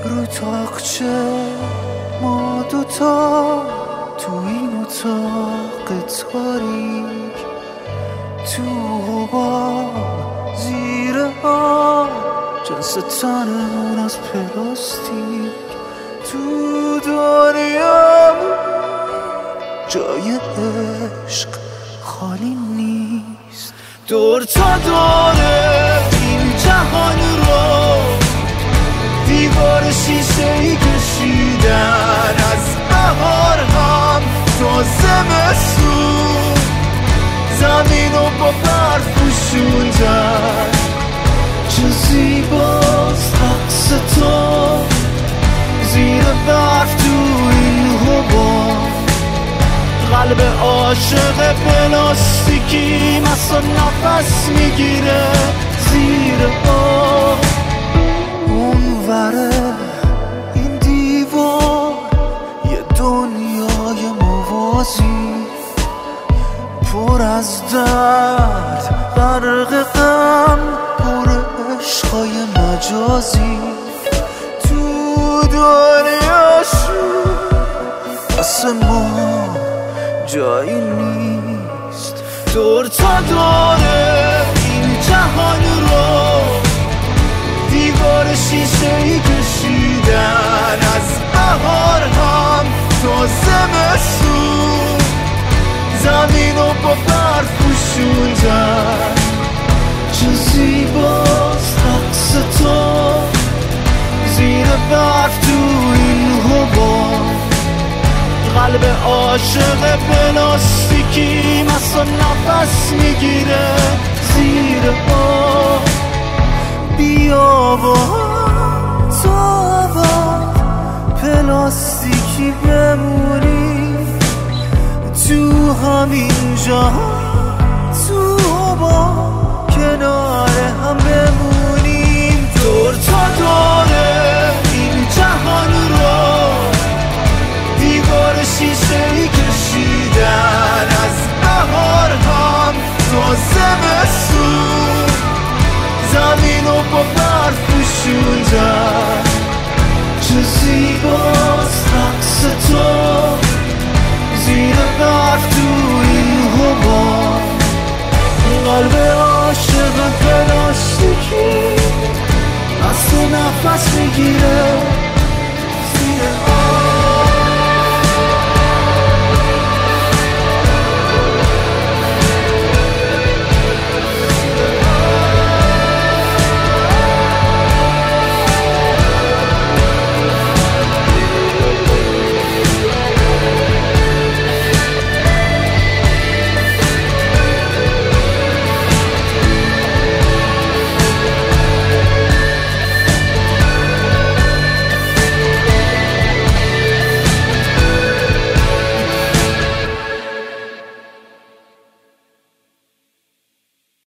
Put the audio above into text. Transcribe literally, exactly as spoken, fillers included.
رو تاقچه ما دوتا تو این اتاق تاریک، تو حباب زیر آب جنس تنمون از پلاستیک، تو دنیا جای عشق خالی نیست. دور تا دوره این جهان رو دیوار شیشه‌ای کشیدن، از بهار هم تا زمستون زمین رو با برف پوشوندن. چه زیباست رقص تو زیر برف تو این حباب، قلب عاشق پلاستیکی مثلا نفس میگیره زیر آب. اون وره این دیوار یه دنیای موازی، پر از درد غرق غم، پر عشقای مجازی. تو دنیاشون واسه ما جایی نیست. دور تا دوره این جهان رو دیوار شیشه‌ای کشیدن، از بهار هم تا زمستون زمین رو با برف پوشوندن. چه زیباست رقص تو زیر برف تو این حباب، قلب عاشق پلاستیکی مثلا نفس میگیره زیر آب. بیا با تا پلاستیکی بمونی تو همین جهان، تو با کنار هم بمونیم. دور تا دوره این جهان رو دیوار شیشه‌ای کشیدن، از بهار هم تا زمستون زمین رو با برف پوشوندن. چه زیباست رقص تو زیر برف تو این حباب، قلب عاشق پلاستیکی از تو نفس میگیره